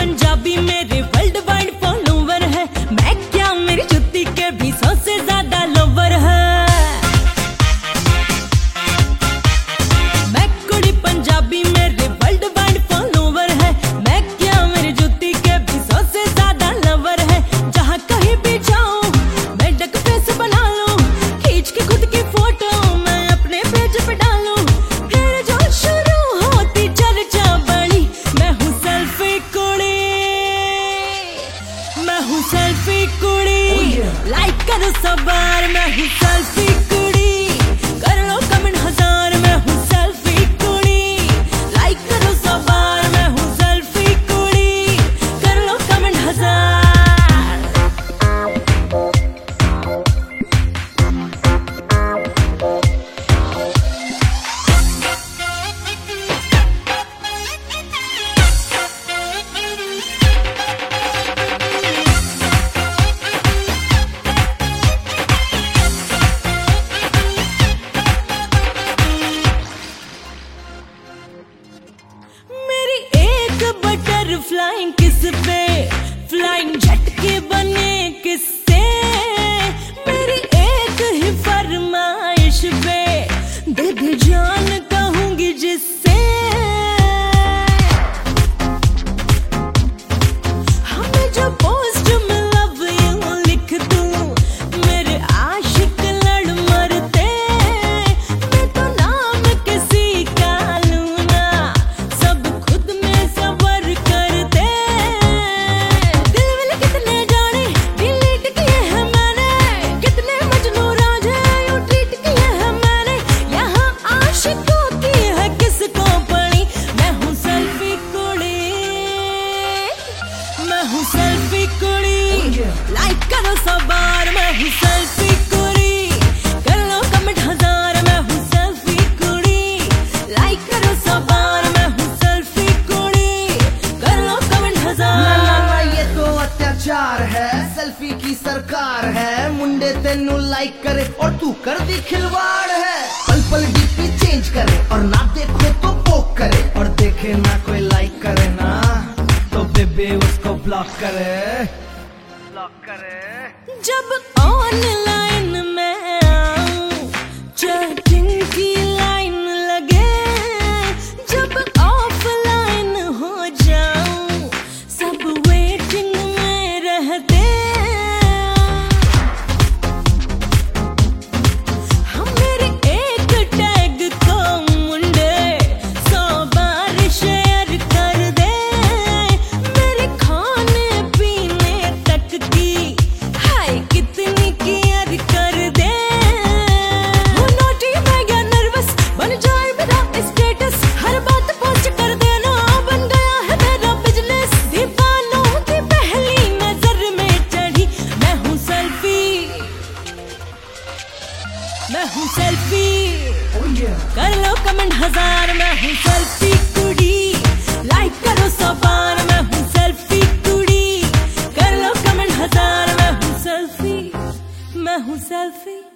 पंजाबी मेरे world wide follower है। मैं क्या मेरी जुत्ती के भी 100 से ज्यादा लवर है। मैं कुड़ी पंजाबी मेरे वर्ल्ड वाइड फॉलोवर है। मैं क्या मेरी जुत्ती के भी 100 से ज्यादा लवर है। जहाँ कहीं भी जाऊं मैं डक फेस बना लूं, खींच के खुद की फोटो मैं अपने पेज पे डालूं। फिर जो शुरू होती चर्चा बड़ी, मैं हूँ सेल्फी कुड़ी, मैं हूँ सेल्फी कुड़ी। लाइक करो सब बार, मैं हूँ सेल्फी कुड़ी। कर लो कमेंट 1000, मैं हूँ सेल्फी कुड़ी। लाइक करो सब बार, मैं हूँ सेल्फी कुड़ी। कर लो कमेंट 1000। फ्लाइंग किस पे, फ्लाइंग जेट के बने किससे। मेरी एक ही फरमाइश पे दे दे जान कहूंगी जिससे। हमें जो पोस्ट में लव यू लिख दूं, मेरे आशिक लड़ मरते। मैं तो नाम किसी का लूं ना, सब खुद में सबर करते। दिल वाले कितने जाने डिलीट किए हैं मैंने, कितने मजनू राजे यूं ट्रीट किए हैं मैंने। यहाँ आशिकों की है किसको पड़ी, मैं हूँ सेल्फी कुड़ी, मैं हूँ सेल्फी कुड़ी। लाइक करो सब बार, मैं हूँ सेल्फी कुड़ी। कर लो कमेंट 1000, मैं हूँ सेल्फी कुड़ी। लाइक करो सब बार, मैं हूँ सेल्फी कुड़ी। कर लो कमेंट 1000। ना ये तो अत्याचार है, सेल्फी की सरकार है। मुंडे तेनू लाइक करे और तू कर दी खिलवाड़ है। पल पल डीपी चेंज करे और ना देखो तो पोक करे, और देखे ना कोई लाइक करे ना तो बेबी उसको ब्लॉक करे, ब्लॉक करे। जब ऑनलाइन मैं आऊं चैटिंग की लाइन लगे, जब ऑफलाइन हो जाऊं सब वेटिंग में रहते। हम मेरे एक टैग को मुंडे 100 बार शेयर कर दे। मेरे खाने पीने तक की हाय कितनी केयर कर दे। वो नोटी मैं गया नर्वस, बन जाए मेरा स्टेटस, हर बात पोस्ट कर देना बन गया है मेरा बिजनेस। दीवानों की पहली नजर में चढ़ी, मैं हूँ सेल्फी, मैं हूँ सेल्फी। कर लो कमेंट 1000, मैं हूँ सेल्फी कुड़ी। लाइक करो सब बार, मैं हूँ सेल्फी कुड़ी। कर लो कमेंट 1000, मैं हूँ सेल्फी, मैं हूँ सेल्फी।